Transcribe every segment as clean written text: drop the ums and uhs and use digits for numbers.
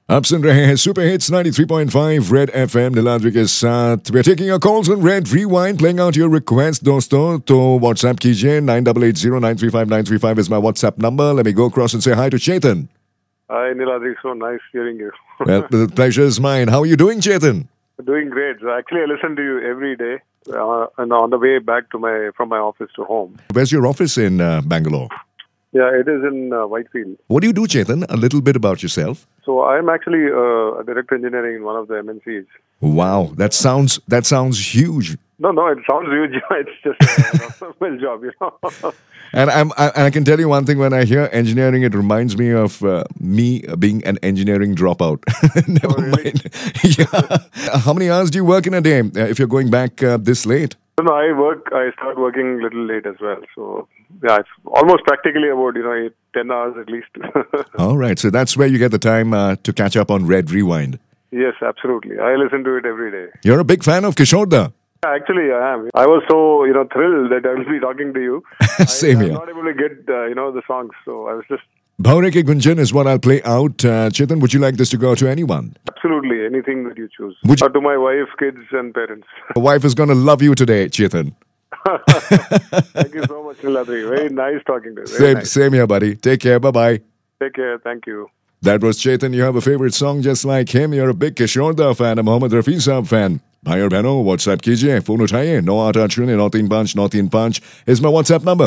आप सुन रहे हैं super hits 93.5 red FM Niladri के साथ। We are taking your calls on red rewind, playing out your request दोस्तों। तो व्हाट्सएप कीजिए 9880935935 is my WhatsApp number. Let me go across and say hi to Chetan. Hi, Niladri. So nice hearing you. Well, the pleasure is mine. How are you doing, Chetan? Doing great. So actually, I listen to you every day, and on the way back to from my office to home. Where's your office in Bangalore? Yeah, it is in Whitefield. What do you do, Chetan? A little bit about yourself. So I'm actually a director engineering in one of the MNCs. Wow, that sounds huge. No, it sounds huge. It's just a well job, you know. And I can tell you one thing, when I hear engineering, it reminds me of me being an engineering dropout. Never Oh, really? mind. Yeah. How many hours do you work in a day if you're going back this late? No, I start working a little late as well. So yeah, it's almost practically about 10 hours at least. All right. So that's where you get the time to catch up on Red Rewind. Yes, absolutely. I listen to it every day. You're a big fan of Kishore Da. Actually, I am. I was so thrilled that I will be talking to you. Same I'm here. not able to get the songs, so I was just Bhaure Ke Gunjan is what I'll play out. Chetan, would you like this to go to anyone? absolutely anything that you choose. Would you- To my wife, kids, and parents. Your wife is going to love you today, Chetan. Thank you so much, Niladri. Very nice talking to you. Very nice. Same here, buddy. Take care. Bye-bye. Take care. Thank you. That was Chetan. You have a favorite song just like him. You're a big Kishore Da fan, a Mohammed Rafi Saab fan. भाई और बहनों, WhatsApp कीजिए, phone उठाइए, 9880935935 is my WhatsApp number,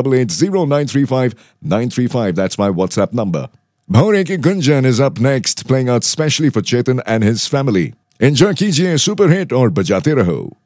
9880935935. That's my WhatsApp number. Bhaure Ki Gunjan is up next, playing out specially for Chetan and his family. Enjoy कीजिए super hit और बजाते रहो.